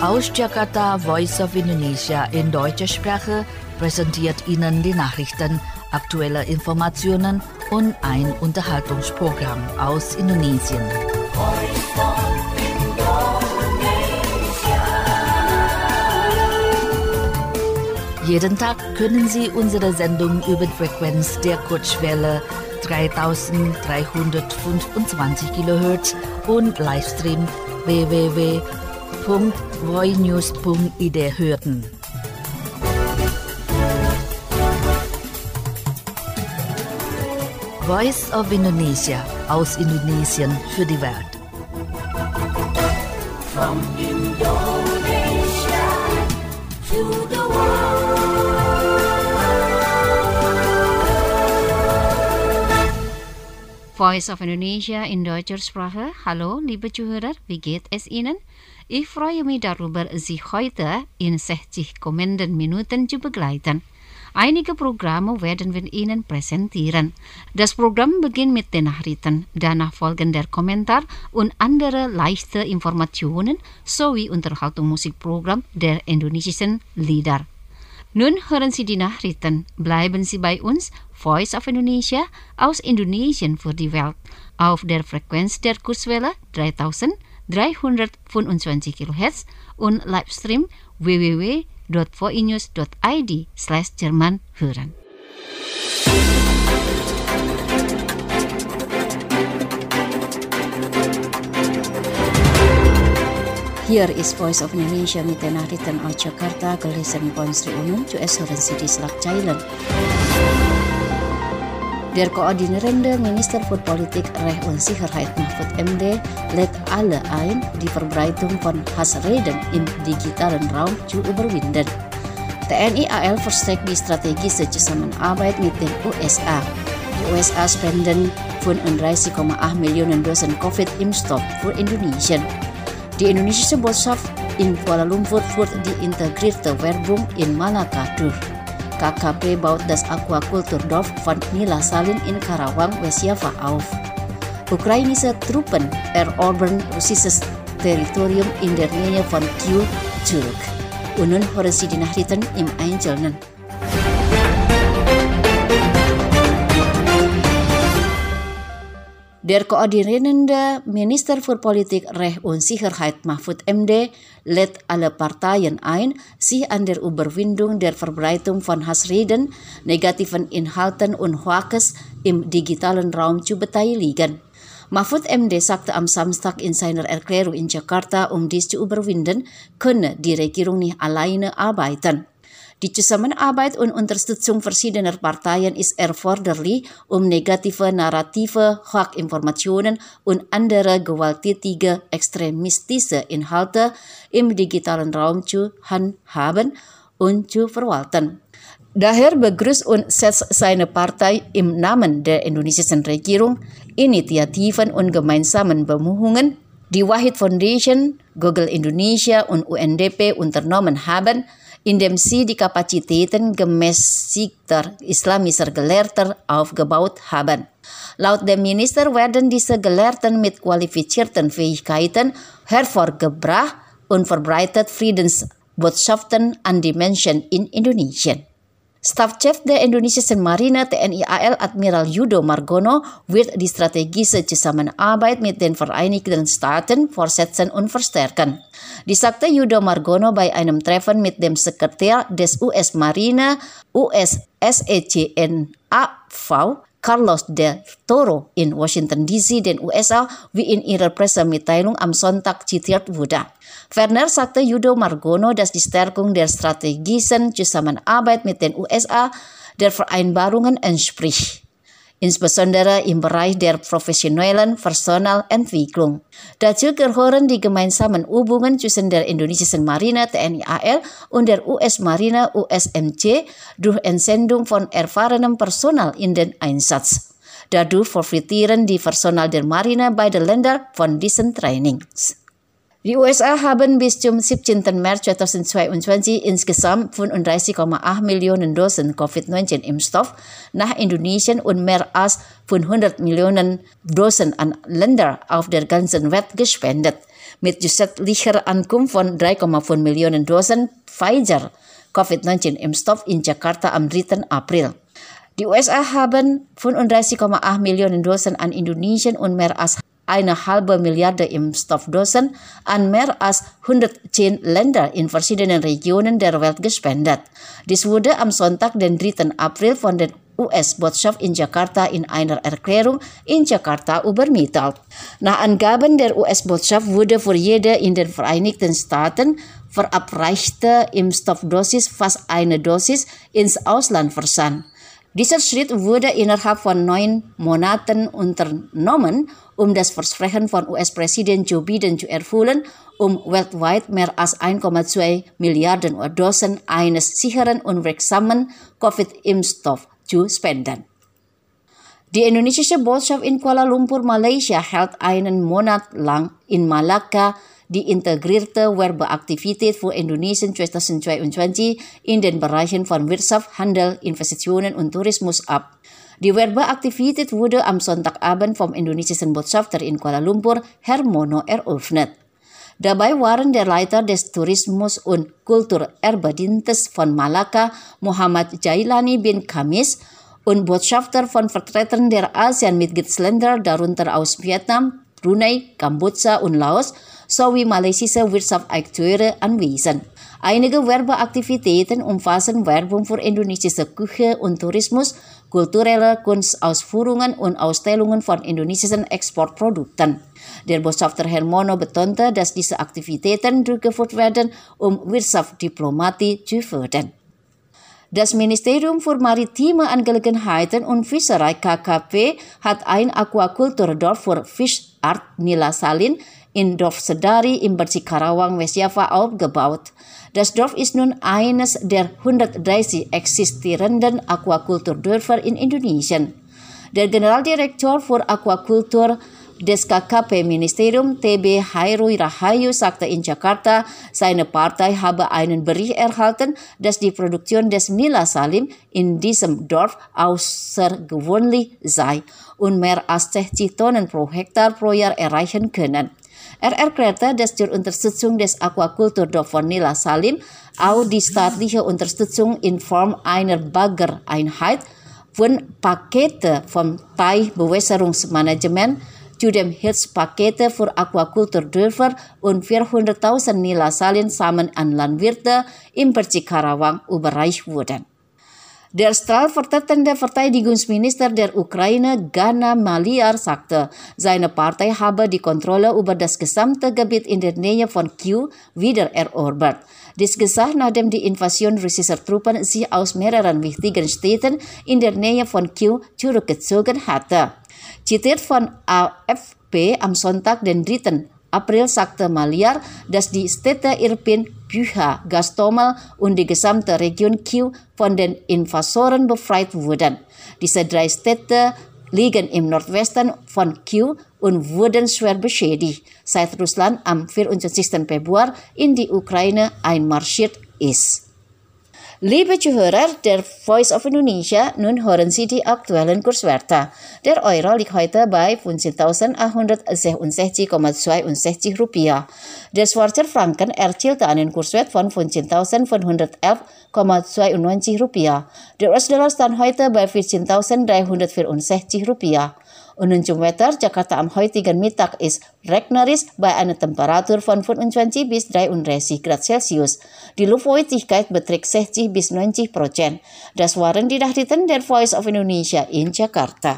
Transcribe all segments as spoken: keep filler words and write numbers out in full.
Aus Jakarta, Voice of Indonesia in deutscher Sprache präsentiert Ihnen die Nachrichten, aktuelle Informationen und ein Unterhaltungsprogramm aus Indonesien. Jeden Tag können Sie unsere Sendung über die Frequenz der Kurzwelle dreitausenddreihundertfünfundzwanzig Kilohertz und Livestream w w w punkt voinews punkt i d hören. Voice of Indonesia aus Indonesien für die Welt. From Indonesia to the world. Voice of Indonesia in deutscher Sprache. Hallo, liebe Zuhörer, wie geht es Ihnen? Ich freue mich darüber, Sie heute in sechzig kommenden Minuten zu begleiten. Einige Programme werden wir Ihnen präsentieren. Das Programm beginnt mit den Nachrichten, danach folgen der Kommentar und andere leichte Informationen sowie Unterhaltungsmusikprogramm der indonesischen Lieder. Nun hören Sie die Nachrichten. Bleiben Sie bei uns, Voice of Indonesia aus Indonesien für die Welt, auf der Frequenz der Kurzwelle dreitausenddreihundertfünfundzwanzig Kilohertz und Livestream w w w punkt voinews punkt i d slash Jerman hören. Hier ist Voice of Indonesia mit den Nachrichten aus Jakarta, gelesen von Sri Unun, zuerst hören Sie die Schlagzeilen. Der koordinierende Minister für Politik, Recht und Sicherheit Mahfud M D lädt alle ein, die Verbreitung von Hassreden im digitalen Raum zu überwinden. T N I A L verstärkt die strategische Zusammenarbeit mit den U S A. Die U S A spenden fünfunddreißig Komma acht Millionen Dosen Covid-Impfstoff für Indonesien. Die indonesische Botschaft in Kuala Lumpur führt die integrierte Werbung in Malaka durch. K K P baut das Aquakulturdorf von Nilasalin in Karawang, Westjava auf. Ukrainische Truppen erobern russisches Territorium in der Nähe von Kyiv zurück. Und nun hören Sie die Nachrichten im Einzelnen. Der koordinierende Minister für Politik, Recht und Sicherheit Mahfud M D lädt alle Parteien ein, sich an der Überwindung der Verbreitung von Hassreden, negativen Inhalten und Hoax im digitalen Raum zu beteiligen. Mahfud M D sagte am Samstag in seiner Erklärung in Jakarta, um dies zu überwinden, könne die Regierung nicht alleine arbeiten. Die Zusammenarbeit und Unterstützung verschiedener Parteien ist erforderlich, um negative Narrative, Hoax-Informationen und andere gewalttätige extremistische Inhalte im digitalen Raum zu handhaben und zu verwalten. Daher begrüßt und setzt seine Partei im Namen der indonesischen Regierung Initiativen und gemeinsamen Bemühungen, die Wahid Foundation, Google Indonesia und U N D P unternommen haben, indem sie die Kapazitäten gemäßigter islamischer Gelehrter aufgebaut haben. Laut dem Minister werden diese Gelehrten mit qualifizierten Fähigkeiten hervorgebracht und verbreitet Friedensbotschaften an die Menschen in Indonesien. Stabschef der indonesischen Marine T N I A L Admiral Yudo Margono wird die strategische Zusammenarbeit mit den Vereinigten Staaten fortsetzen und verstärken. Dies sagte Yudo Margono bei einem Treffen mit dem Sekretär des U S Marine U S S E C N A V Carlos del Toro in Washington D C, den U S A, wie in ihrer Pressemitteilung am Sonntag zitiert wurde. Ferner sagte Yudo Margono, dass die Stärkung der strategischen Zusammenarbeit mit den U S A der Vereinbarungen entspricht, insbesondere im Bereich der professionellen Personalentwicklung. Dazu gehören die gemeinsamen Übungen zwischen der indonesischen Marine T N I A L und der U S Marine U S M C durch Entsendung von erfahrenem Personal in den Einsatz. Dadurch profitieren die Personal der Marine beide Länder von diesen Trainings. Die U S A haben bis zum siebzehnten März zweitausendzweiundzwanzig insgesamt fünfunddreißig Komma acht Millionen Dosen Covid neunzehn Impfstoff nach Indonesien und mehr als fünfhundert Millionen Dosen an Länder auf der ganzen Welt gespendet. met gesetzlicher Ankunft von drei Komma fünf Millionen Dosen Pfizer COVID neunzehn-Impfstoff in Jakarta am dritten April. Die U S A haben fünfunddreißig Komma acht Millionen Dosen an Indonesien und mehr als eine halbe Milliarde Impfstoffdosen an mehr als hundertzehn Länder in verschiedenen Regionen der Welt gespendet. Dies wurde am Sonntag, den dritten April, von der U S-Botschaft in Jakarta in einer Erklärung in Jakarta übermittelt. Nach Angaben der U S-Botschaft wurde für jede in den Vereinigten Staaten verabreichte Impfstoffdosis fast eine Dosis ins Ausland versandt. Dieser Schritt wurde innerhalb von neun Monaten unternommen, um das Versprechen von U S-Präsident Joe Biden zu erfüllen, um weltweit mehr als ein Komma zwei Milliarden Dosen eines sicheren und wirksamen Covid-Impfstoffs zu spenden. Die indonesische Botschaft in Kuala Lumpur, Malaysia, hält einen Monat lang in Malakka die integrierte Werbeaktivität für Indonesien zweitausendzweiundzwanzig in den Bereichen von Wirtschaft, Handel, Investitionen und Tourismus ab. Die Werbeaktivität wurde am Sonntagabend vom indonesischen Botschafter in Kuala Lumpur, Hermono, eröffnet. Dabei waren der Leiter des Tourismus- und Kulturerbedienstes von Malakka, Muhammad Jailani bin Khamis, und Botschafter von Vertretern der ASEAN-Mitgliedsländer, darunter aus Vietnam, Brunei, Kambodscha und Laos, sowie malaysische Wirtschaftsakteure anwesend. Einige Werbeaktivitäten umfassen Werbung für indonesische Küche und Tourismus, kulturelle Kunstausführungen und Ausstellungen von indonesischen Exportprodukten. Der Botschafter Hermono betonte, dass diese Aktivitäten durchgeführt werden, um Wirtschaftsdiplomatie zu fördern. Das Ministerium für Maritime Angelegenheiten und Fischerei K K P hat ein Aquakulturdorf für Fischart Nila Salin in Dorf Sedari im Bezirk Karawang, West Java aufgebaut. Das Dorf ist nun eines der hundertdreißig existierenden Aquakulturdörfer in Indonesien. Der Generaldirektor für Aquakultur des K K P-Ministerium T B Hairui Rahayu sagte in Jakarta, seine Partei habe einen Bericht erhalten, dass die Produktion des Nila Salim in diesem Dorf außergewöhnlich sei und mehr als sechzig Tonnen pro Hektar pro Jahr erreichen können. Er erklärte, dass zur Unterstützung des Aquakulturdorf von Nila Salim auch die staatliche Unterstützung in Form einer Baggereinheit von Pakete vom Teich-Bewässerungsmanagement, zudem Hilfspakete für Aquakulturdörfer und vierhunderttausend Nila Salin Samen an Landwirte im Bezirk Karawang überreicht wurden. Der stellvertretende Verteidigungsminister der Ukraine, Gana Maliar, sagte, seine Partei habe die Kontrolle über das gesamte Gebiet in der Nähe von Kyiv wiedererobert. Dies geschah, nachdem die Invasion russischer Truppen sich aus mehreren wichtigen Städten in der Nähe von Kyiv zurückgezogen hatte. Zitiert von A F P am Sonntag, den dritten April, sagte Maliar, dass die Städte Irpin, Bucha, Gastomel und die gesamte Region Kyiv von den Invasoren befreit wurden. Diese drei Städte liegen im Nordwesten von Kyiv und wurden schwer beschädigt, seit Russland am vierundzwanzigsten Februar in die Ukraine einmarschiert ist. Liebe Zuhörer der Voice of Indonesia, nun hören Sie die aktuellen Kurswerte. Der Euro liegt heute bei fünfzehntausendachthundertsechsundsechzig Komma zweiundsechzig Rupiah. Der Schweizer Franken erzielte einen Kurswert von fünfzehntausendfünfhundertelf Komma zweiundneunzig Rupiah. Der U S-Dollar stand heute bei vierzehntausenddreihundertvierundsechzig Rupiah. Und nun zum Wetter. Jakarta am heutigen Mittag ist regnerisch bei einer Temperatur von fünfundzwanzig bis dreiunddreißig Grad Celsius. Die Luftfeuchtigkeit beträgt sechzig bis neunzig Prozent. Das waren die Nachrichten der Voice of Indonesia in Jakarta.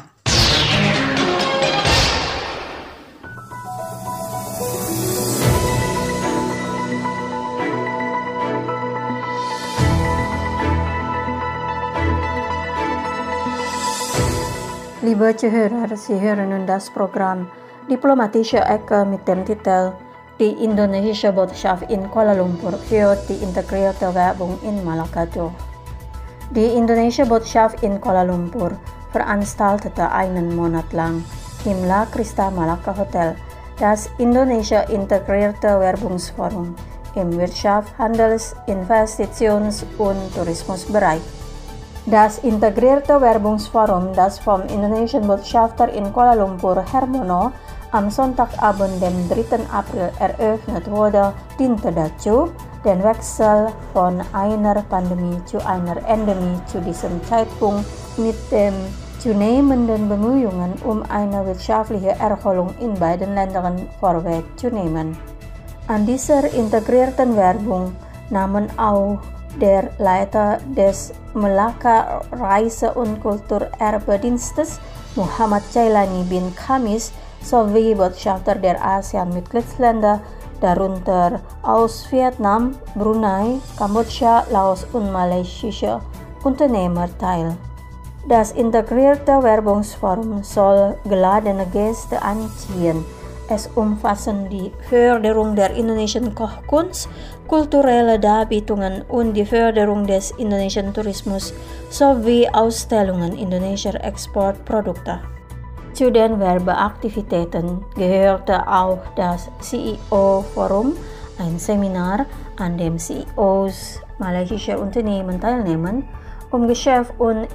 Liebe Zuhörer, Sie hören nun das Programm Diplomatische Ecke mit dem Titel Die indonesische Botschaft in Kuala Lumpur führt die integrierte Werbung in Malakka durch. Die indonesische Botschaft in Kuala Lumpur veranstaltete einen Monat lang im La Crista Malacca Hotel das Indonesia Integrierte Werbungsforum im Wirtschafts-, Handels-, Investitions- und Tourismusbereich. Das integrierte Werbungsforum, das vom indonesischen Botschafter in Kuala Lumpur Hermono am Sonntagabend, dem dritten April, eröffnet wurde, diente dazu, den Wechsel von einer Pandemie zu einer Endemie zu diesem Zeitpunkt mit den zunehmenden Bemühungen um eine wirtschaftliche Erholung in beiden Ländern vorwegzunehmen. An dieser integrierten Werbung nahmen auch der Leiter des Melaka Reise- und Kulturerbedienstes Muhammad Jailani bin Khamis sowie Botschafter der ASEAN-Mitgliedsländer, darunter aus Vietnam, Brunei, Kambodscha, Laos und malayssische Unternehmer teil. Das integrierte Werbungsforum soll geladene Gäste anziehen. Es umfassen die Förderung der indonesian Kochkunst, kulturelle Darbietungen und die Förderung des indonesischen Tourismus sowie Ausstellungen indonesischer Exportprodukte. Zu den Werbeaktivitäten gehörte auch das C E O-Forum, ein Seminar, an dem C E Os malaysischer Unternehmen teilnehmen, um Geschäft- und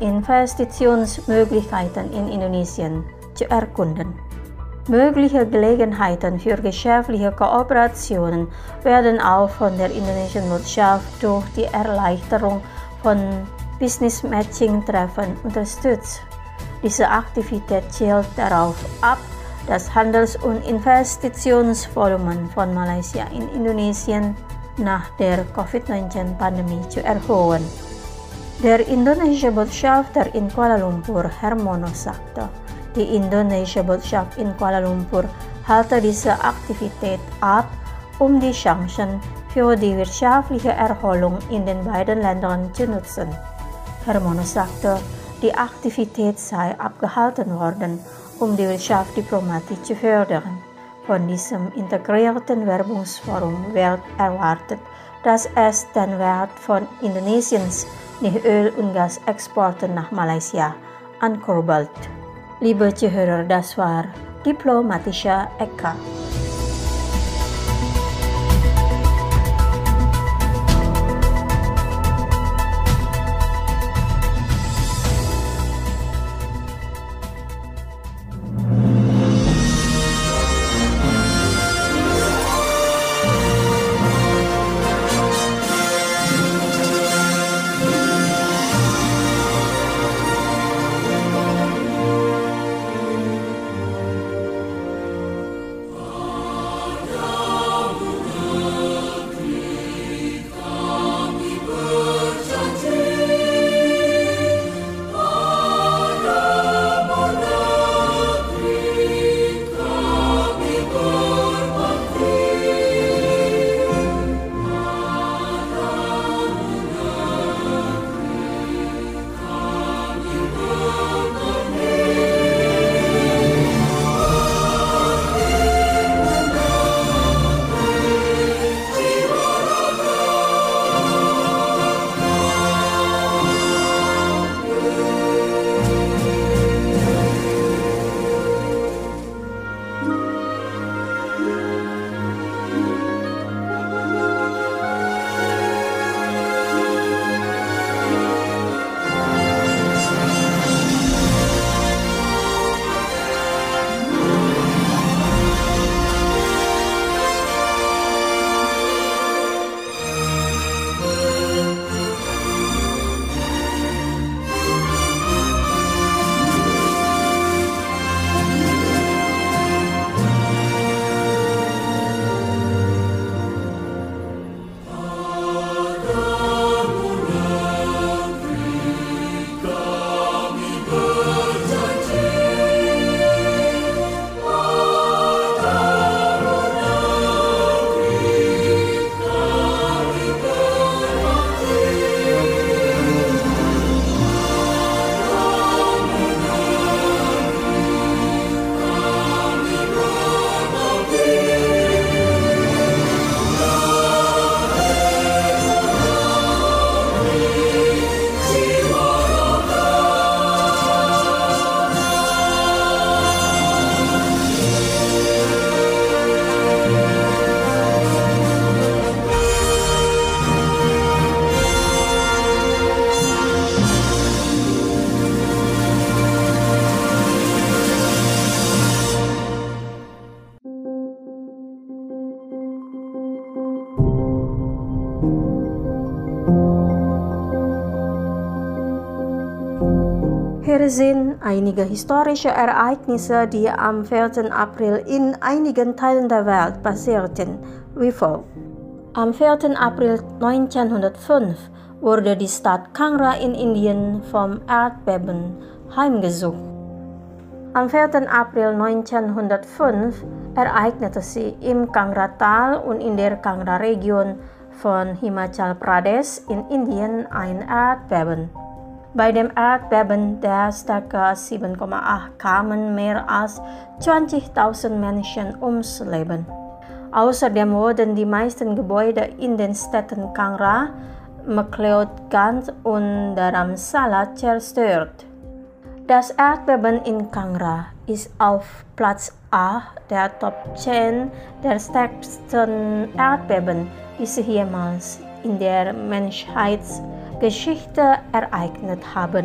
Investitionsmöglichkeiten in Indonesien zu erkunden. Mögliche Gelegenheiten für geschäftliche Kooperationen werden auch von der indonesischen Wirtschaft durch die Erleichterung von Business-Matching-Treffen unterstützt. Diese Aktivität zielt darauf ab, das Handels- und Investitionsvolumen von Malaysia in Indonesien nach der Covid neunzehn-Pandemie zu erhöhen. Der indonesische Botschafter in Kuala Lumpur, Hermono, sagte, die indonesische Botschaft in Kuala Lumpur halte diese Aktivität ab, um die Chancen für die wirtschaftliche Erholung in den beiden Ländern zu nutzen. Hermono sagte, die Aktivität sei abgehalten worden, um die Wirtschaft diplomatisch zu fördern. Von diesem integrierten Werbungsforum wird erwartet, dass es den Wert von Indonesiens Öl- und Gasexporten nach Malaysia ankurbelt. Liebe Zuhörer, das war Diplomatische Ecke. Wir sehen einige historische Ereignisse, die am vierten April in einigen Teilen der Welt passierten, wie folgt. Am vierten April neunzehnhundertfünf wurde die Stadt Kangra in Indien vom Erdbeben heimgesucht. Am vierten April neunzehnhundertfünf ereignete sich im Kangra-Tal und in der Kangra-Region von Himachal Pradesh in Indien ein Erdbeben. Bei dem Erdbeben der Stärke sieben Komma acht kamen mehr als zwanzigtausend Menschen ums Leben. Außerdem wurden die meisten Gebäude in den Städten Kangra, McLeodganj und Dharamsala zerstört. Das Erdbeben in Kangra ist auf Platz A der Top zehn der stärksten Erdbeben, die sich jemals in der Menschheitsgeschichte ereignet haben.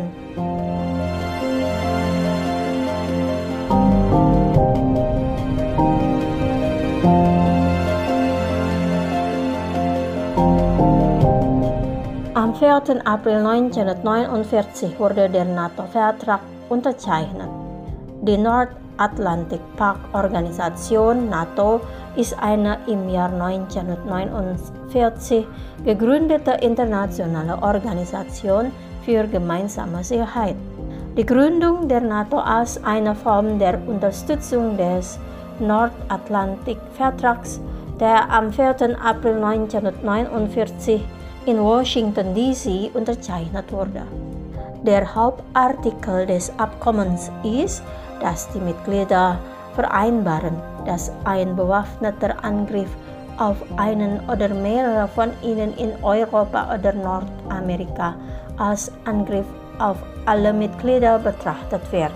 Am vierten April neunzehnhundertneunundvierzig wurde der NATO-Vertrag unterzeichnet. Die Nordatlantik-Pakt-Organisation NATO ist eine im Jahr neunzehnhundertneunundvierzig gegründete internationale Organisation für gemeinsame Sicherheit. Die Gründung der NATO als eine Form der Unterstützung des Nordatlantik-Vertrags, der am vierten April neunzehnhundertneunundvierzig in Washington D C unterzeichnet wurde. Der Hauptartikel des Abkommens ist, dass die Mitglieder vereinbaren, dass ein bewaffneter Angriff auf einen oder mehrere von ihnen in Europa oder Nordamerika als Angriff auf alle Mitglieder betrachtet wird.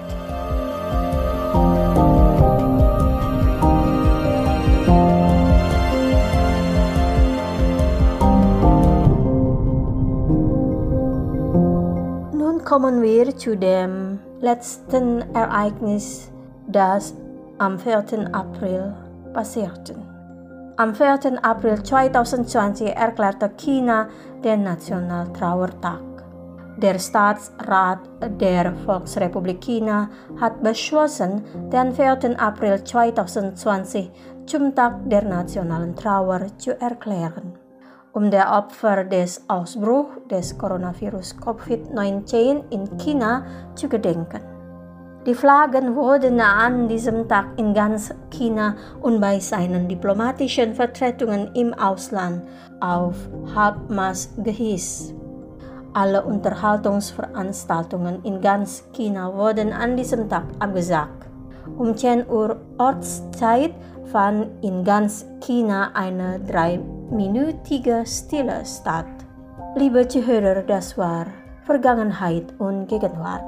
Kommen wir zu dem letzten Ereignis, das am vierten April passierte. Am vierten April zweitausendzwanzig erklärte China den Nationaltrauertag. Der Staatsrat der Volksrepublik China hat beschlossen, den vierten April zweitausendzwanzig zum Tag der nationalen Trauer zu erklären, um der Opfer des Ausbruchs des Coronavirus Covid neunzehn in China zu gedenken. Die Flaggen wurden an diesem Tag in ganz China und bei seinen diplomatischen Vertretungen im Ausland auf Halbmast gehisst. Alle Unterhaltungsveranstaltungen in ganz China wurden an diesem Tag abgesagt. Um zehn Uhr Ortszeit fand in ganz China eine dreiminütige Stille statt. Liebe Zuhörer, das war Vergangenheit und Gegenwart.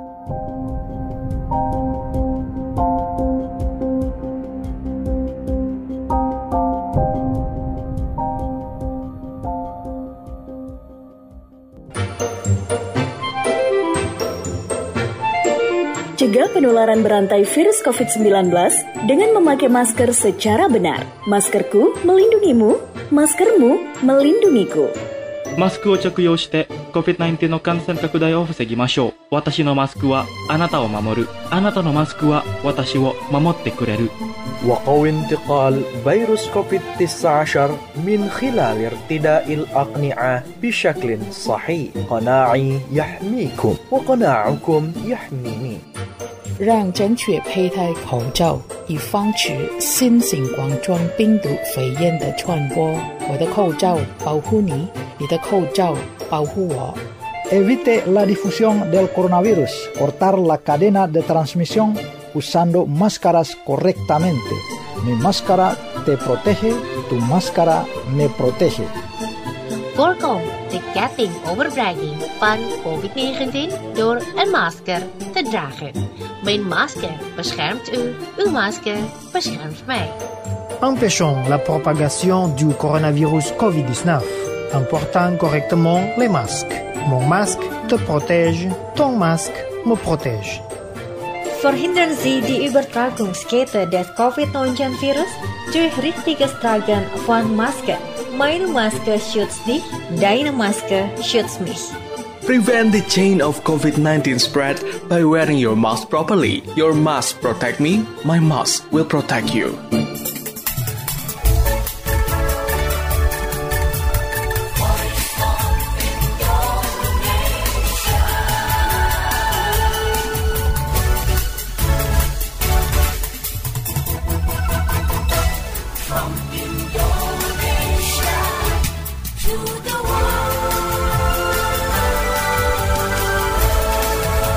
Cegah penularan berantai virus covid sembilan belas dengan memakai masker secara benar. Maskerku melindungimu, maskermu melindungiku. マスクを着用して コビッドナインティーン の感染拡大を防ぎましょう。私のマスクはあなたを守る。あなたのマスクは私を守ってくれる。 وقو انتقال فيروس كوفيد تسعة عشر من خلال ارتداء الأقنعة بشكل صحيح. قناعي يحميكم وقناعكم يحميني. 让正确佩戴口罩，以防止新型冠状病毒肺炎的传播。我的口罩保护你，你的口罩保护我。 Evite la difusión del coronavirus. Cortar la cadena de transmisión usando máscaras correctamente. Mi máscara te protege, tu máscara me protege. Voorkom de ketting overbrenging van covid negentien door een masker te dragen. Mijn masker beschermt u, uw masker beschermt mij. Empêchons la propagation du coronavirus covid dix-neuf en portant correctement les masques. Mon masque te protège, ton masque me protège. Verhindern Sie die Übertragungskette des covid neunzehn Virus durch richtiges Tragen von Masken. Meine Maske schützt dich, deine Maske schützt mich. Prevent the chain of COVID nineteen spread by wearing your mask properly. Your mask protect me, my mask will protect you.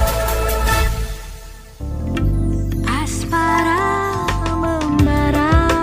Aspara membara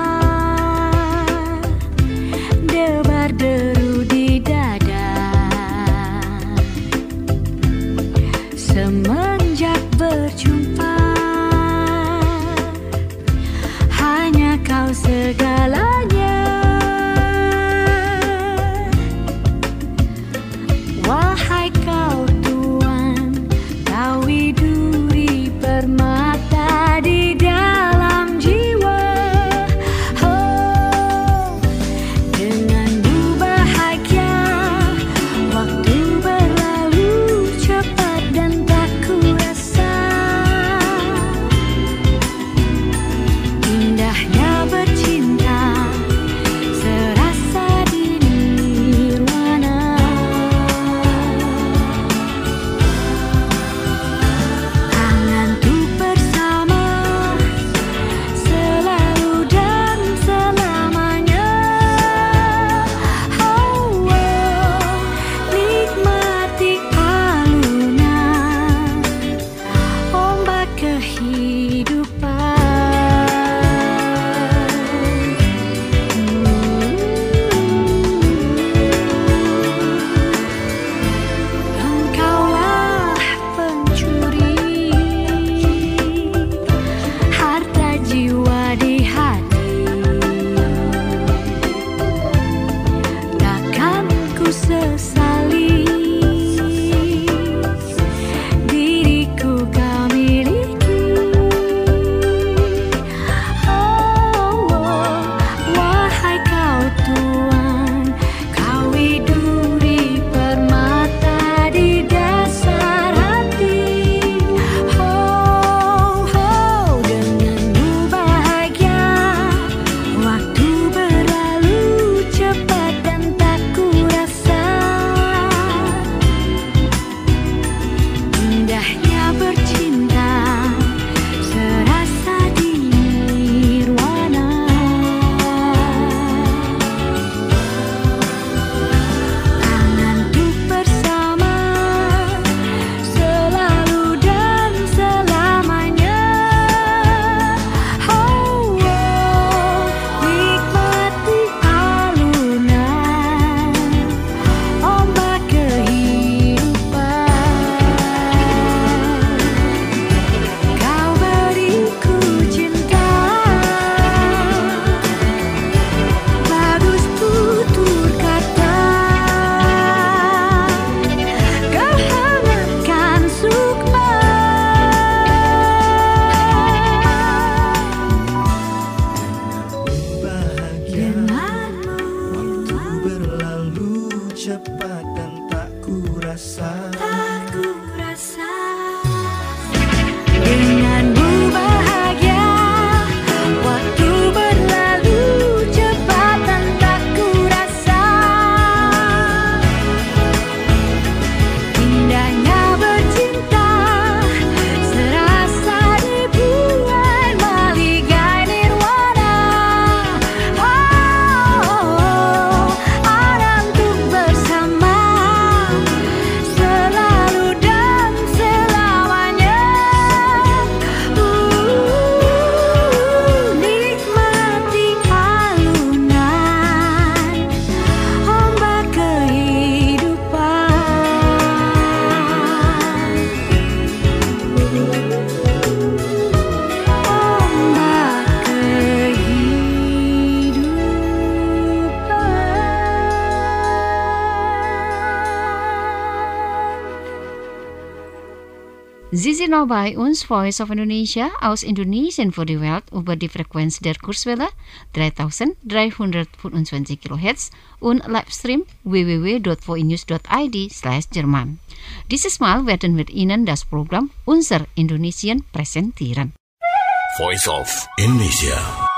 Sie sind nou bij ons Voice of Indonesia aus Indonesien voor de wereld over die frequentie der Kurzwelle dreitausenddreihundertfünfundzwanzig kHz und Livestream w w w dot voinews dot i d slash Jerman. Dieses Mal werden wir Ihnen das Programm Unser Indonesien präsentieren. Voice of Indonesia.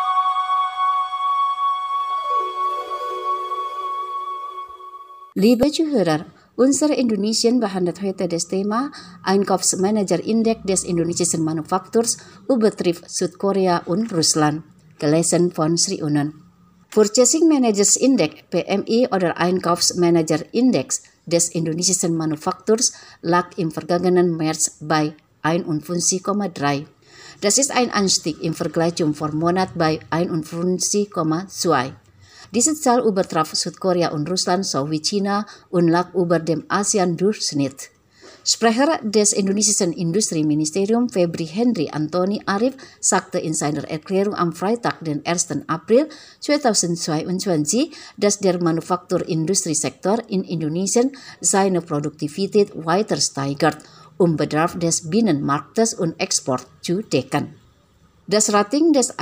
Liebe Zuhörer, unser Indonesien behandelt heute das Thema Einkaufsmanager-Index des indonesischen Manufakturs übertrifft Südkorea und Russland, gelesen von Sri Unan. Purchasing Managers Index P M I oder Einkaufsmanager-Index des indonesischen Manufakturs lag im vergangenen März bei einundfünfzig Komma drei. Das ist ein Anstieg im Vergleich zum Vormonat bei einundfünfzig Komma zwei. Diese Zahl übertraf Südkorea und Russland sowie China und lag über dem ASEAN-Durchschnitt. Sprecher des indonesischen Industrieministeriums Febri Henry Antoni Arif sagte in seiner Erklärung am Freitag, den ersten April zweitausendzweiundzwanzig, dass der Manufakturindustriesektor in Indonesien seine Produktivität weiter steigert, um Bedarf des Binnenmarktes und Export zu decken. Das Rating des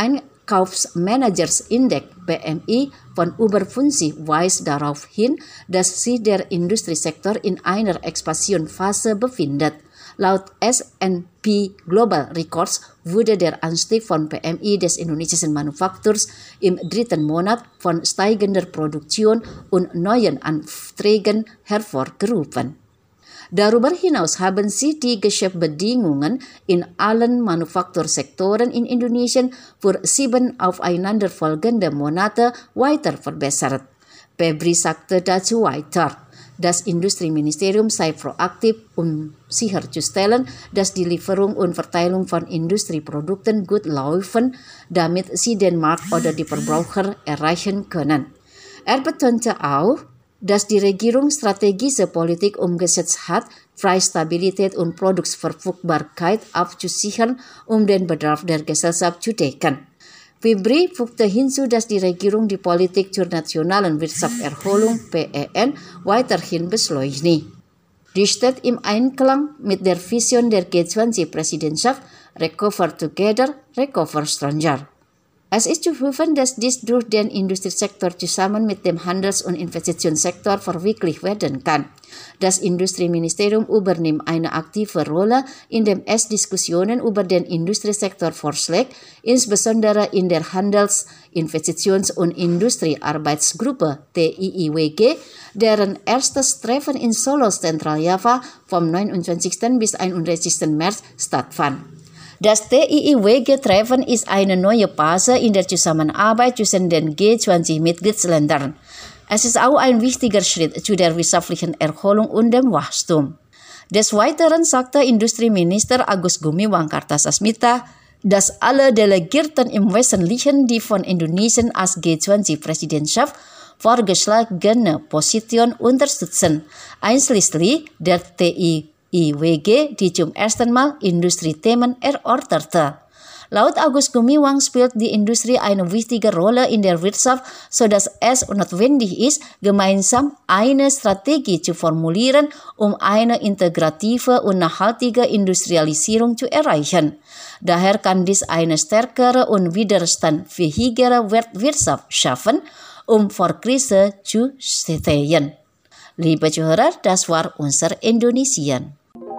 Einkaufsmanagers-Index P M I von über fünfzig weist darauf hin, dass sich der Industriesektor in einer Expansionsphase befindet. Laut S and P Global Records wurde der Anstieg von P M I des indonesischen Manufakturs im dritten Monat von steigender Produktion und neuen Aufträgen hervorgerufen. Darüber hinaus haben sich die Geschäftsbedingungen in allen Manufaktursektoren in Indonesien für sieben aufeinanderfolgende Monate weiter verbessert. Febri sagte dazu weiter, das Industrieministerium sei proaktiv, um sicherzustellen, dass die Lieferung und Verteilung von Industrieprodukten gut laufen, damit sie den Markt oder die Verbraucher erreichen können. Er betonte auch, dass die Regierung strategische Politik umgesetzt hat, Preisstabilität und Produktverfügbarkeit abzusichern, um den Bedarf der Gesellschaft zu decken. Febri fügte hinzu, dass die Regierung die Politik zur nationalen Wirtschaftserholung P E N weiterhin beschleunigt. Die steht im Einklang mit der Vision der G zwanzig-Präsidentschaft Recover Together, Recover Stronger. Es ist zu hoffen, dass dies durch den Industriesektor zusammen mit dem Handels- und Investitionssektor verwirklicht werden kann. Das Industrieministerium übernimmt eine aktive Rolle, indem es Diskussionen über den Industriesektor vorschlägt, insbesondere in der Handels-, Investitions- und Industriearbeitsgruppe T I I W G, deren erstes Treffen in Solo, Zentraljava vom neunundzwanzigsten bis einunddreißigsten März stattfand. Das T I I W G-Treffen ist eine neue Phase in der Zusammenarbeit zwischen den G zwanzig-Mitgliedsländern. Es ist auch ein wichtiger Schritt zu der wirtschaftlichen Erholung und dem Wachstum. Des Weiteren sagte Industrieminister Agus Gumiwang Kartasasmita, dass alle Delegierten im Wesentlichen die von Indonesien als G zwanzig-Präsidentschaft vorgeschlagene Position unterstützen, einschließlich der T I I W G, die zum ersten Mal Industriethemen erörterte. Laut Agus Gumiwang spielt die Industrie eine wichtige Rolle in der Wirtschaft, sodass es notwendig ist, gemeinsam eine Strategie zu formulieren, um eine integrative und nachhaltige Industrialisierung zu erreichen. Daher kann dies eine stärkere und widerstandsfähigere Wirtschaft schaffen, um vor Krise zu stehen. Liebe Zuhörer, das war unser Indonesien.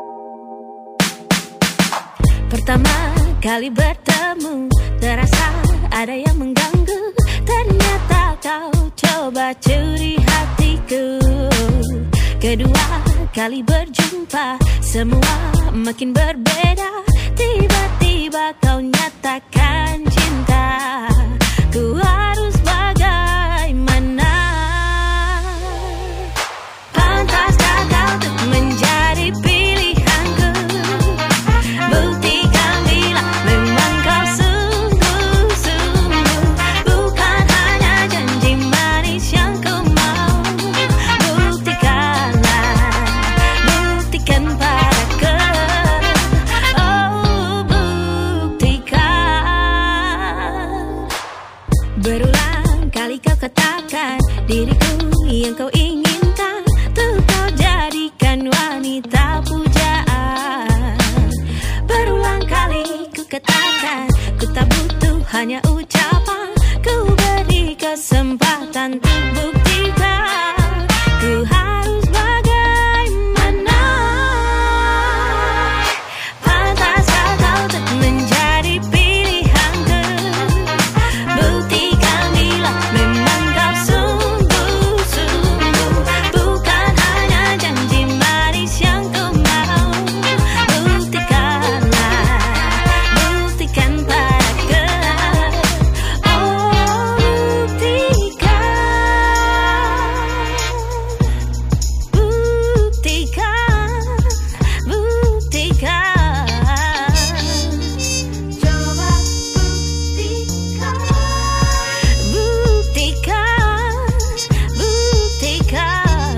Pertama kali bertemu, terasa ada yang mengganggu. Ternyata kau coba curi hatiku. Kedua kali berjumpa, semua makin berbeda. Tiba-tiba kau nyatakan cinta. Ku harus bagaimana? Pantaskah kau untuk menjadi pilihanku? Buktikan bila memang kau sungguh-sungguh, bukan hanya janji manis yang ku mau. Buktikanlah, buktikan padaku. Oh, buktikan. Berulang kali kau katakan diriku yang kau inginkan, tuh kau jadikan wanita pujaan. hanya ucapan. Ku beri kesempatan untuk buktikan. Ku harus bagaimana? Pantaskah kau tak menjadi pilihanku? Buktikan bila memang kau sungguh-sungguh, bukan hanya janji manis yang kau mau. Buktikanlah, buktikan padaku. Oh, buktikan, buktikan, buktikan. Coba buktikan, buktikan, buktikan.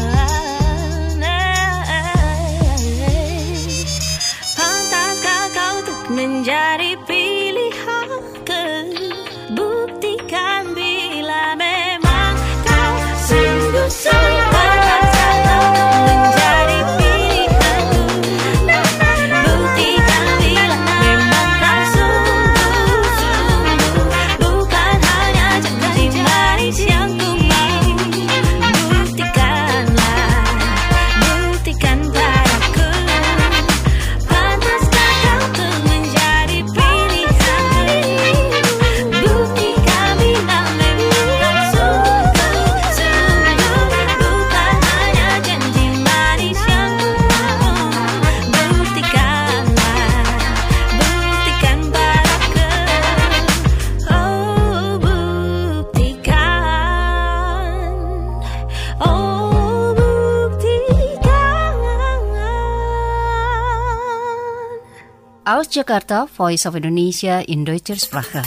Pantaskah kau untuk menjadi pilihanku? Buktikan bila memang kau sungguh-sungguh. Pantaskah kau untuk menjadi pilihanku? Buktikan bila memang kau sungguh-sungguh, bukan hanya janji manis yang ku mau. Buktikanlah, buktikan padaku. Pantaskah kau untuk menjadi pilihanku? Buktikan bila memang kau sungguh-sungguh, bukan hanya janji manis yang ku mau. Buktikanlah, buktikan padaku. Oh, buktikan, oh, buktikan. Aus Jakarta, Voice of Indonesia in Deutscher Sprache.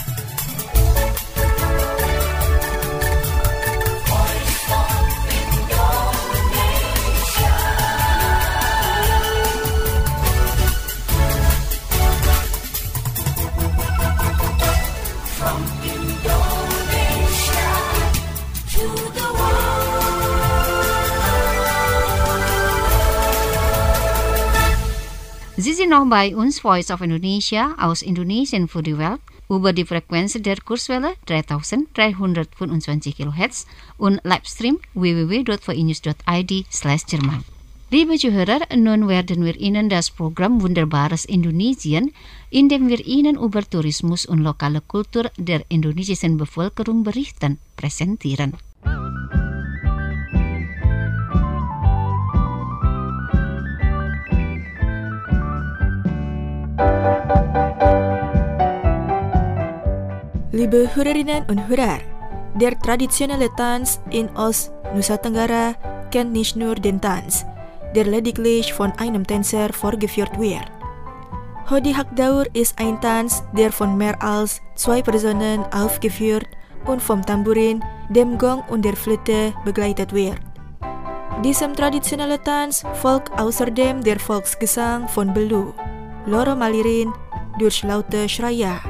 Sie sind noch bei uns, Voice of Indonesia, aus Indonesien für die Welt, über die Frequenz der Kurzwelle dreitausenddreihundertfünfundzwanzig Kilohertz und Livestream w w w punkt v i news punkt i d slash Jerman. Liebe Zuhörer, nun werden wir Ihnen das Programm Wunderbares Indonesien, in dem wir Ihnen über Tourismus und lokale Kultur der indonesischen Bevölkerung berichten, präsentieren. Liebe Hörerinnen und Hörer, der traditionelle Tanz in Ost Nusa Tenggara kennt nicht nur den Tanz, der lediglich von einem Tänzer vorgeführt wird. Hodi Hakdaur ist ein Tanz, der von mehr als zwei Personen aufgeführt und vom Tambourin, dem Gong und der Flöte begleitet wird. Diesem traditionellen Tanz folgt außerdem der Volksgesang von Belu, Loro Malirin, durch laute Schreie.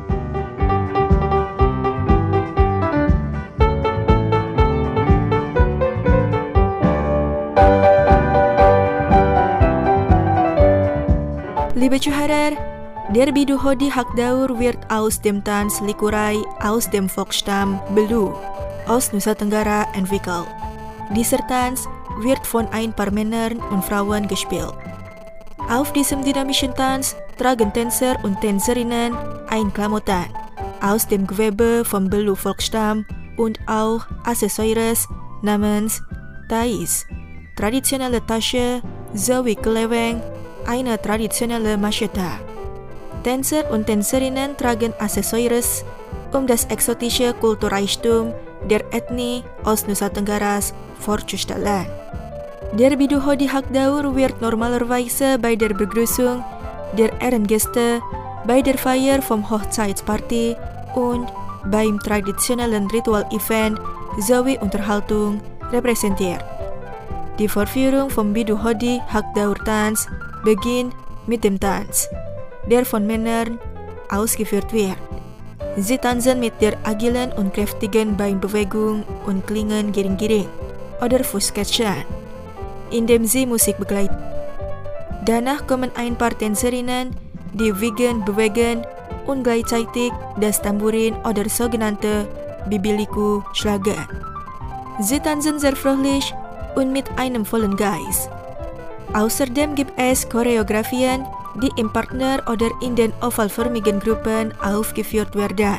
Liebe Zuhörer, der Bidu Hodi Hakdaur wird aus dem Tanz Likurai aus dem Volksstamm Belu aus Nusa Tenggara entwickelt. Dieser Tanz wird von ein paar Männern und Frauen gespielt. Auf diesem dynamischen Tanz tragen Tänzer und Tänzerinnen ein Klamotten aus dem Gewebe vom Belu Volksstamm und auch Accessoires namens Tais, traditionelle Tasche sowie Keleweng, eine traditionelle Machete. Tänzer und Tänzerinnen tragen Accessoires, um das exotische Kulturreichtum der Ethnie Ost-Nusa Tenggaras vorzustellen. Der Bidu Hodi Hakdaur wird normalerweise bei der Begrüßung der Ehrengäste, bei der Feier vom Hochzeitsparty und beim traditionellen Ritual-Event sowie Unterhaltung repräsentiert. Die Vorführung vom Bidu Hodi Hakdaur Tanz beginnt mit dem Tanz, der von Männern ausgeführt wird. Sie tanzen mit der agilen und kräftigen Beinbewegung und klingen giring-giring oder Fußketschen, indem sie Musik begleiten. Danach kommen ein paar Tänzerinnen, die wiegend bewegen und gleichzeitig das Tambourin oder sogenannte Bibiliku schlagen. Sie tanzen sehr fröhlich und mit einem vollen Geist. Außerdem gibt es Choreografien, die im Partner oder in den ovalförmigen Gruppen aufgeführt werden.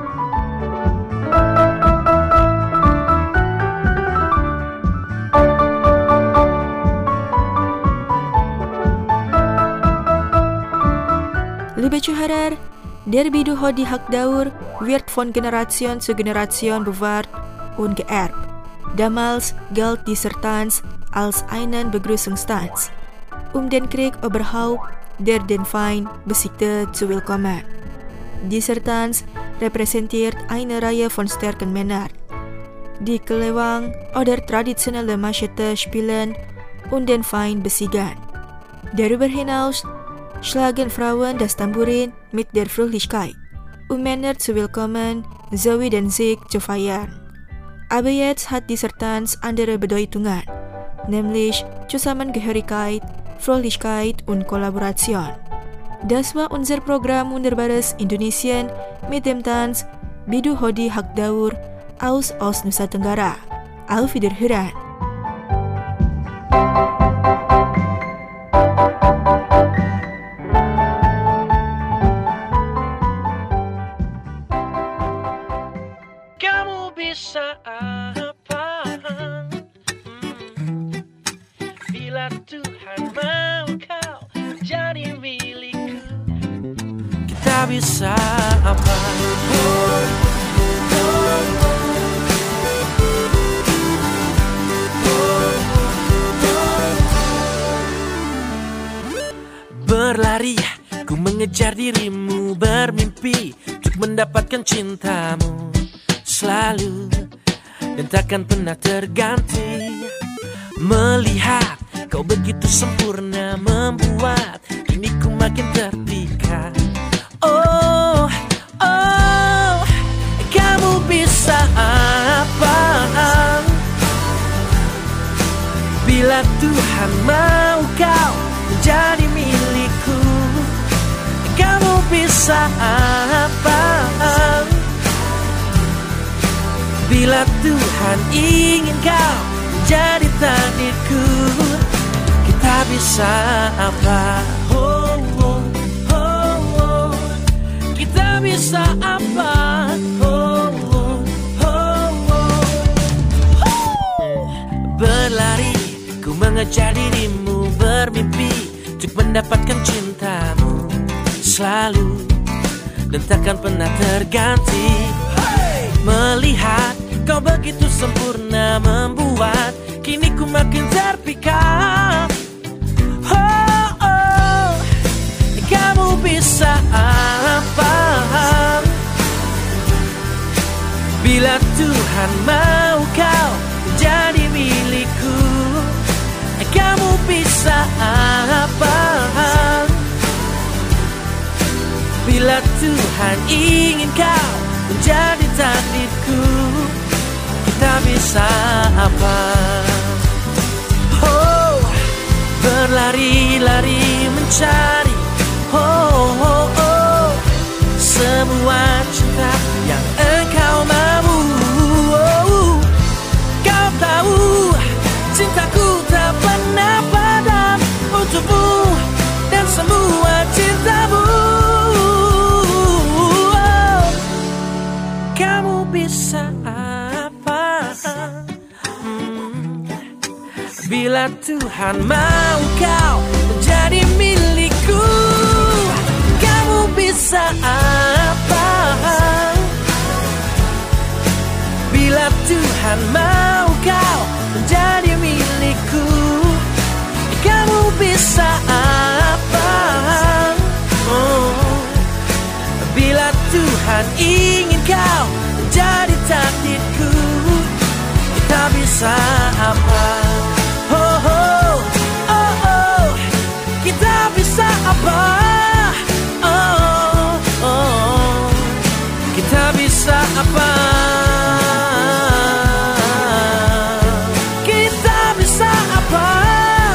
Liebe Zuhörer, der Biduho di Hakdaur wird von Generation zu Generation bewahrt und geerbt. Damals galt dieser Tanz als einen Begrüßungstanz, um den Krieg überhaupt, der den Feind besiegte, zu willkommen. Dieser Tanz repräsentiert eine Reihe von starken Männern, die Kelewang oder traditionelle Machete spielen und den Feind besiegen. Darüber hinaus schlagen Frauen das Tambourin mit der Fröhlichkeit, um Männer zu willkommen sowie den Sieg zu feiern. Aber jetzt hat dieser Tanz andere Bedeutungen, nämlich Zusammengehörigkeit, Fröhlichkeit und Kollaboration. Das war unser Programm Wunderbares Indonesien mit dem Tanz Biduho di Hakdaur aus Ost Nusa Tenggara. Auf Wiederhören! Kamu bisa apa? Hmm. Bila Tuhan mau kau jadi milikku, kita bisa apa? Berlari, ku mengejar dirimu, bermimpi untuk mendapatkan cintamu selalu dan takkan pernah terganti. Melihat kau begitu sempurna membuat kini ku makin terpikat. Oh, oh, kamu bisa apa? Bila Tuhan mau kau menjadi milikku, kamu bisa apa? Bila Tuhan ingin kau menjadi takdirku, kita bisa apa? Oh, oh, oh, oh. Kita bisa apa? Oh, oh, oh, oh. Berlari, ku mengejar dirimu, bermimpi untuk mendapatkan cintamu selalu dan takkan pernah terganti. Melihat kau begitu sempurna membuat kini ku makin terpikat. Oh, oh, kamu bisa apa? Bila Tuhan mau kau jadi milikku, kamu bisa apa? Bila Tuhan ingin kau menjadi takdirku, kita bisa apa? Oh, berlari-lari mencari oh, oh, oh, semua cinta yang engkau mau. Oh, kau tahu cintaku tak pernah padam untukmu dan semua cintamu. Kamu bisa apa? Hmm. Bila Tuhan mau kau menjadi milikku, kamu bisa apa? Bila Tuhan mau kau menjadi milikku, kamu bisa apa? Oh. Bila Tuhan ingin kau menjadi takdirku, kita bisa apa? Oh, oh, oh, oh. Kita bisa apa? Oh, oh. Kita bisa apa? Kita bisa apa?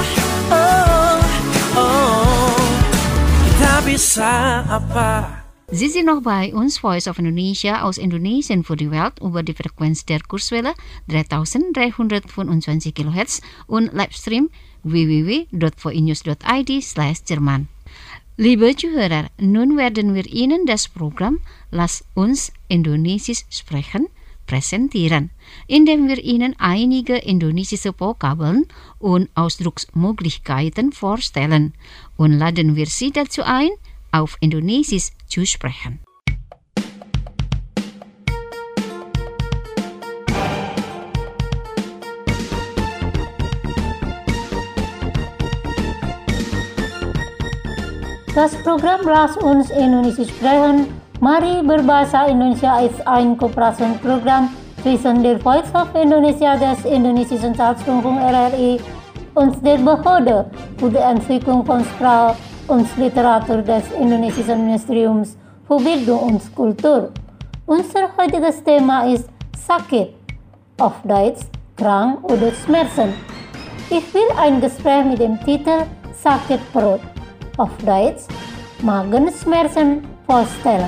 Oh, oh. Kita bisa apa? Sie sind noch bei uns, Voice of Indonesia aus Indonesien für die Welt über die Frequenz der Kurzwelle dreitausenddreihundertfünfundzwanzig Kilohertz und Livestream w w w dot voinews dot i d slash Jerman. Liebe Zuhörer, nun werden wir Ihnen das Programm Lass uns Indonesisch sprechen präsentieren, indem wir Ihnen einige indonesische Vokabeln und Ausdrucksmöglichkeiten vorstellen und laden wir Sie dazu ein, auf Indonesisch zu sprechen. Das Programm Lass uns Indonesisch sprechen. Mari berbahasa Indonesia ist ein Kooperationsprogramm zwischen der Voice of Indonesia des Indonesischen Staatsrundfunk R R I und der Behörde für die Entwicklung von Sprache und Literatur des Indonesischen Ministeriums für Bildung und Kultur. Unser heutiges Thema ist Sakit, auf Deutsch krank oder Schmerzen. Ich will ein Gespräch mit dem Titel Sakit Perut, auf Deutsch Magenschmerzen vorstellen.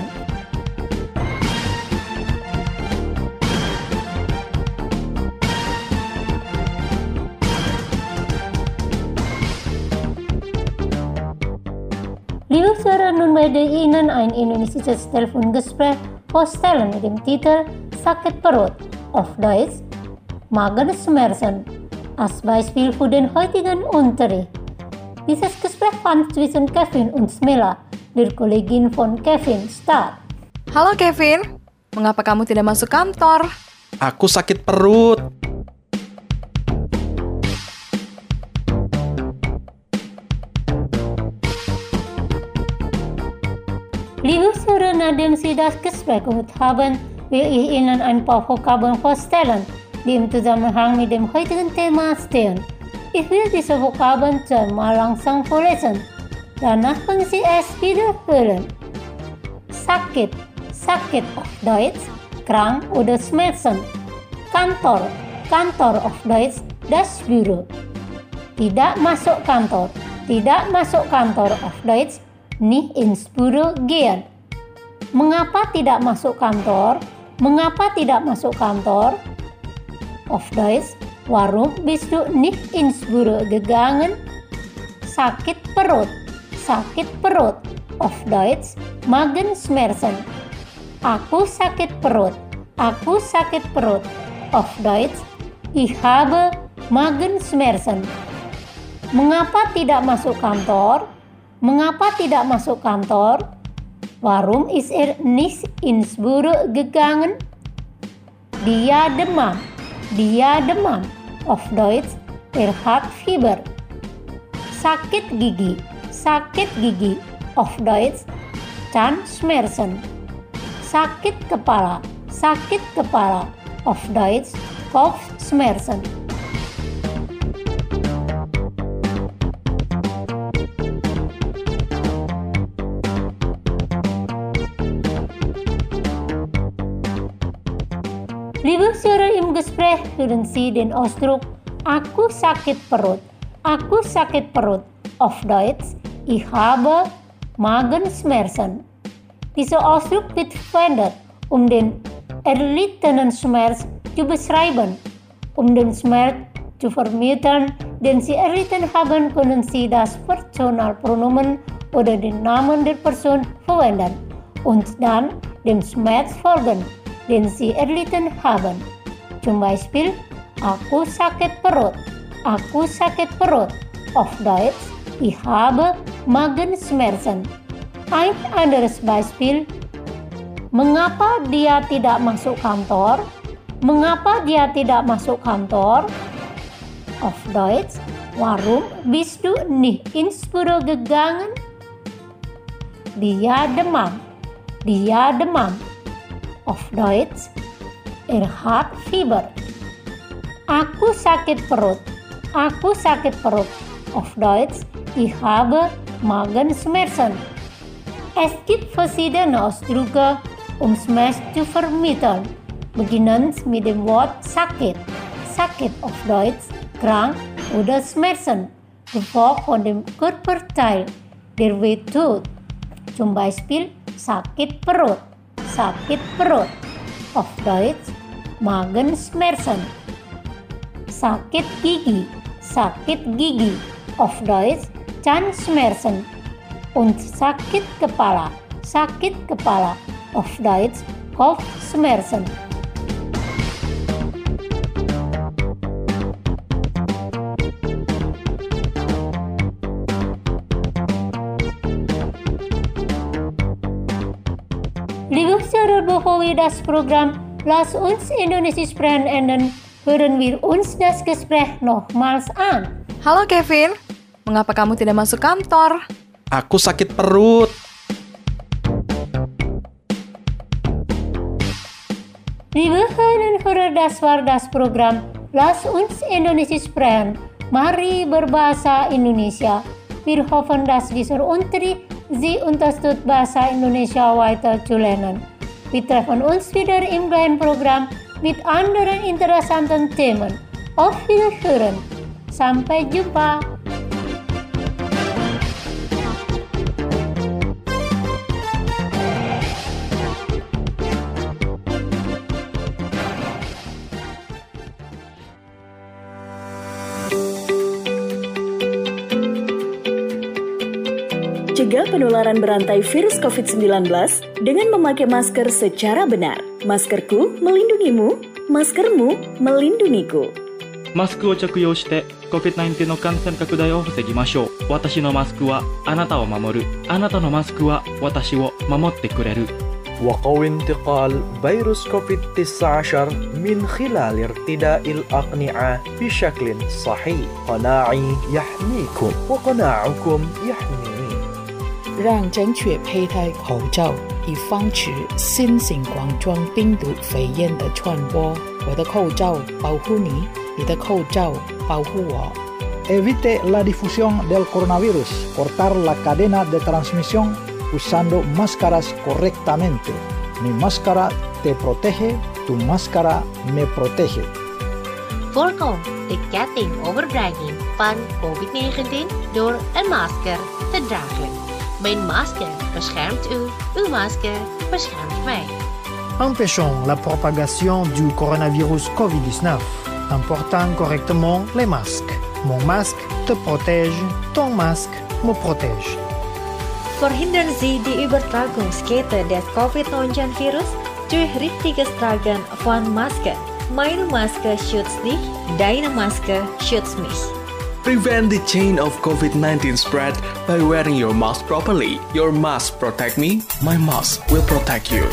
Liebe Hörer, nun werde ich Ihnen ein indonesisches Telefongespräch vorstellen mit dem Titel Sakit Perut, auf Deutsch Magenschmerzen, als Beispiel für den heutigen Unterricht. Dieses Gespräch fand zwischen Kevin und Smela, der Kollegin von Kevin, statt. Halo Kevin, mengapa kamu tidak masuk kantor? Aku sakit perut. Liebe Hörer, nachdem Sie das Gespräch gehört haben, will ich Ihnen ein paar Vokabeln vorstellen, die im Zusammenhang mit dem heutigen Thema stehen. Ich will diese Vokabeln zweimal langsam vorlesen. Danach können Sie es wiederholen. Sakit, sakit auf Deutsch, krank oder Schmerzen. Kantor, kantor auf Deutsch, das Büro. Tidak masuk kantor, tidak masuk kantor auf Deutsch, nicht ins Büro gehen. Mengapa tidak masuk kantor? Mengapa tidak masuk kantor? Auf Deutsch, warum bist du nicht ins Büro gegangen? Sakit perut, sakit perut. Auf Deutsch, Magenschmerzen. Aku sakit perut, aku sakit perut. Auf Deutsch, ich habe Magenschmerzen. Mengapa tidak masuk kantor? Mengapa tidak masuk kantor? Warum ist er nicht ins Büro gegangen? Dia demam, dia demam. Auf Deutsch, er hat Fieber. Sakit gigi, sakit gigi. Auf Deutsch, Zahnschmerzen. Sakit kepala, sakit kepala. Auf Deutsch, Kopfschmerzen. Liebe Hörer, im Gespräch hören Sie den Ausdruck Aku sakit perut, aku sakit perut. Auf Deutsch, ich habe Magenschmerzen. Dieser Ausdruck wird verwendet, um den erlittenen Schmerz zu beschreiben. Um den Schmerz zu vermitteln, den Sie erlitten haben, können Sie das Personalpronomen oder den Namen der Person verwenden und dann dem Schmerz folgen, den Sie erlitten haben. Zum Beispiel, aku sakit perut, aku sakit perut. Auf Deutsch, ich habe Magenschmerzen. Ein anderes Beispiel, mengapa dia tidak masuk kantor? Mengapa dia tidak masuk kantor? Auf Deutsch, warum bist du nicht ins Büro gegangen? Dia demam, dia demam. Auf Deutsch, er hat Fieber. Aku sakit perut, aku sakit perut. Auf Deutsch, ich habe Magenschmerzen. Es gibt verschiedene Ausdrücke, um Schmerz zu vermitteln, beginnend mit dem Wort sakit. Sakit auf Deutsch, krank oder Schmerzen, gefolgt von dem Körperteil, der weh tut. Zum Beispiel, sakit perut, sakit perut. Auf Deutsch, Magenschmerzen. Sakit gigi, sakit gigi. Auf Deutsch, Zahnschmerzen. Und sakit kepala, sakit kepala. Auf Deutsch, Kopfschmerzen. Liebe Hörer, bevor wir das Programm Lass uns Indonesisch sprechen enden, hören wir uns das Gespräch nochmals an. Halo Kevin, mengapa kamu tidak masuk kantor? Aku sakit perut. Liebe Hörer, das war das Programm Lass uns Indonesisch sprechen. Mari berbahasa Indonesia. Wir hoffen, dass dieser Unterricht Sie unterstützt, Bahasa Indonesia weiter zu lernen. Wir treffen uns wieder im gleichen Programm mit anderen interessanten Themen. Auf Wiederhören. Sampai jumpa. Cegah penularan berantai virus covid sembilan belas dengan memakai masker secara benar. Maskerku melindungimu, maskermu melindungiku. マスクを着用して コビッドナインティーン の感染拡大を防ぎましょう。私のマスクはあなたを守る。あなたのマスクは私を守ってくれる。 وقوي انتقال فيروس كوفيد تسعة عشر من خلال ارتداء الأقنعة بشكل صحيح. قناعي يحميكم وقناعكم يحميني. 让正确佩戴口罩，以防止新型冠状病毒肺炎的传播。我的口罩保护你，你的口罩保护我。 Evite la difusión del coronavirus. Cortar la cadena de transmisión usando máscaras correctamente. Mi máscara te protege, tu máscara me protege. Voorkom de kettingoverdraging van covid negentien door een masker te dragen. Mijn masker beschermt u, uw masker beschermt mij. Empêchons la propagation du coronavirus covid dix-neuf en portant correctement les masques. Mon masque te protège, ton masque me protège. Verhindern Sie die Übertragungskette des covid neunzehn Virus durch richtiges Tragen von Maske. Meine Maske schützt dich, deine Maske schützt mich. Prevent the chain of covid nineteen spread by wearing your mask properly. Your mask protect me, my mask will protect you.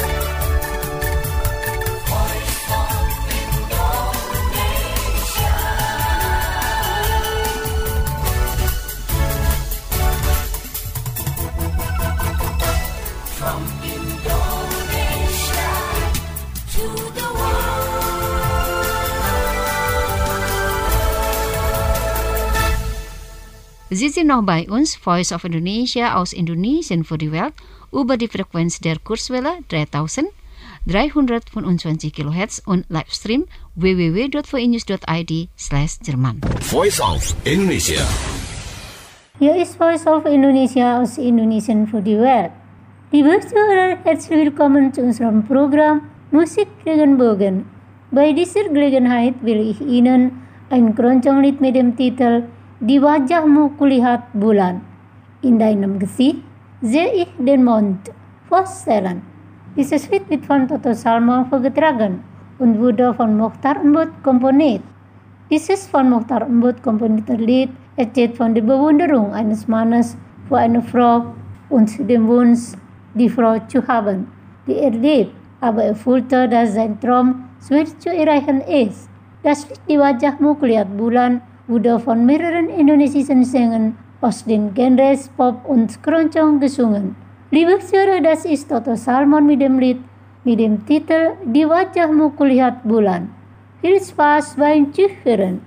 Sie sind noch bei uns, Voice of Indonesia aus Indonesien für die Welt, über die Frequenz der Kurzwelle dreitausenddreihundertfünfundzwanzig Kilohertz und Livestream w w w dot voinews dot i d slash Jerman. Voice of Indonesia. Hier ist Voice of Indonesia aus Indonesien für die Welt. Liebe Zuhörer, herzlich willkommen zu unserem Programm Musik Regenbogen. Bei dieser Gelegenheit will ich Ihnen ein Keroncong-Lied mit dem Titel Di wajahmu kulihat bulan. In deinem Gesicht sehe ich den Mond vorstellen. Dieses Lied wird von Toto Salmo vorgetragen und wurde von Mokhtar Embut komponiert. Dieses von Mokhtar Embut komponierte Lied erzählt von der Bewunderung eines Mannes für eine Frau und dem Wunsch, die Frau zu haben, die er liebt, aber er fühlte, dass sein Traum schwer zu erreichen ist. Das Lied Di wajahmu kulihat bulan wurde von mehreren indonesischen Sängern aus den Genres Pop und Keroncong gesungen. Liebe Hörer, das ist Toto Salmon mit dem Lied mit dem Titel Di wajahmu kulihat bulan. Viel Spaß beim Zuhören.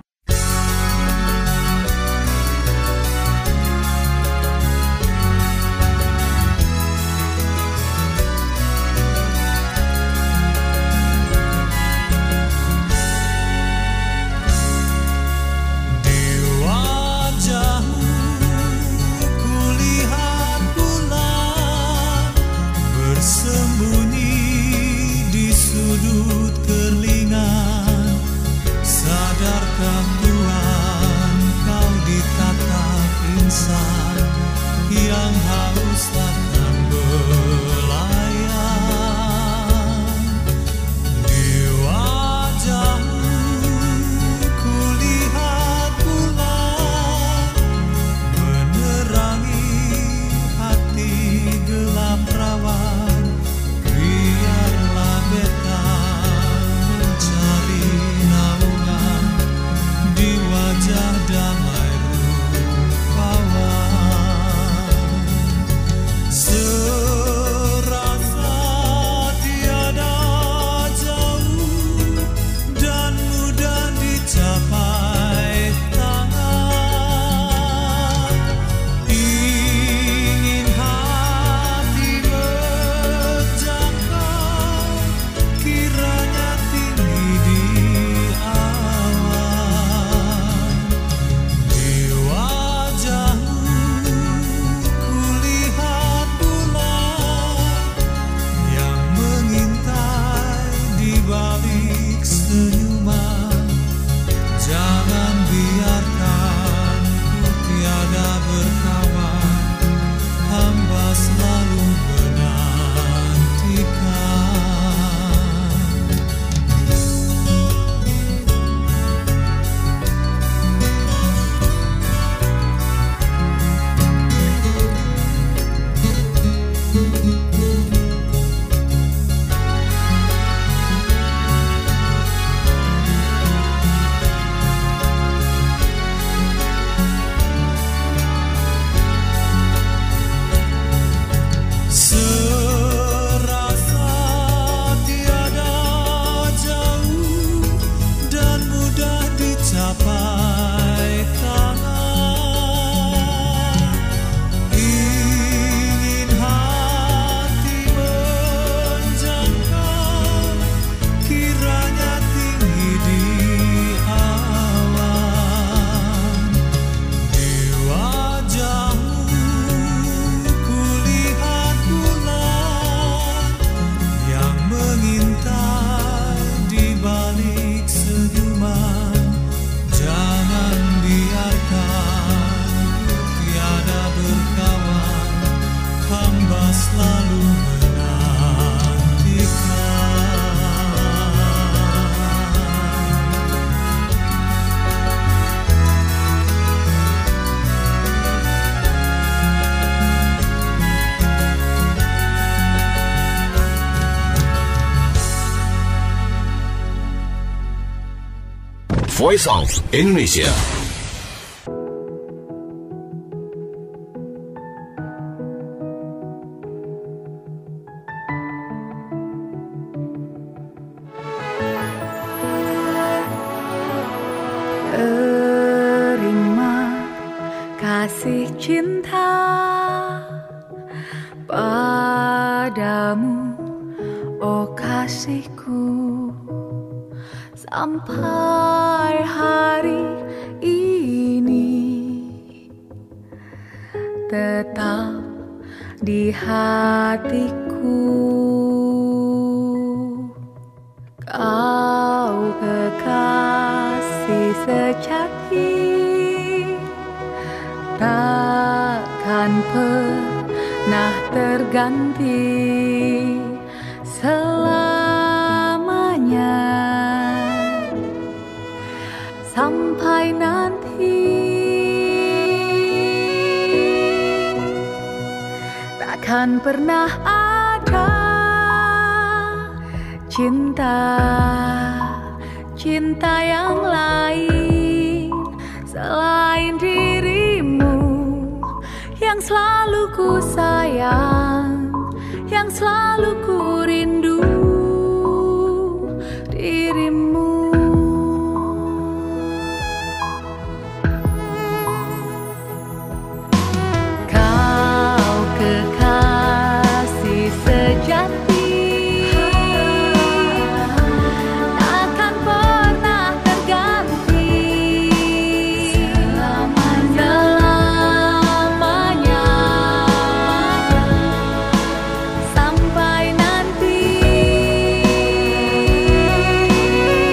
balik senyuman, jangan biarkan ku tiada berkawan, hamba selalu menantikan. Voice of Indonesia. Terima kasih cinta padamu, oh kasihku, sampai hari ini tetap di hatiku. Kau kekasih sejati, takkan pernah terganti selamanya. Sampai nanti takkan pernah ada cinta, cinta yang lain selain dirimu, yang selalu ku sayang, yang selalu ku rindu dirimu. Sampai nanti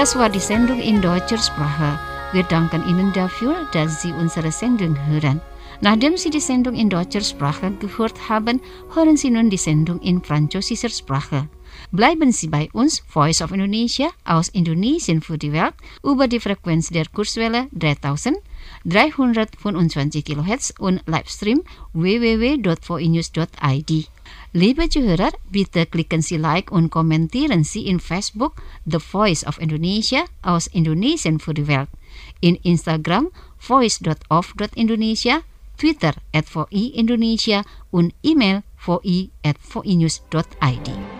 Das war die Sendung in deutscher Sprache. Wir danken Ihnen dafür, dass Sie unsere Sendung hören. Nachdem Sie die Sendung in deutscher Sprache gehört haben, hören Sie nun die Sendung in französischer Sprache. Bleiben Sie bei uns, Voice of Indonesia, aus Indonesien für die Welt, über die Frequenz der Kurzwelle dreitausenddreihundertfünfundzwanzig Kilohertz und Livestream w w w punkt v i news punkt i d. Liebe Zuhörer, bitte klicken Sie Like und kommentieren Sie in Facebook The Voice of Indonesia aus Indonesien für die Welt, in Instagram voice punkt of punkt indonesia, Twitter at v i Indonesia und E-Mail v i at v i news punkt i d.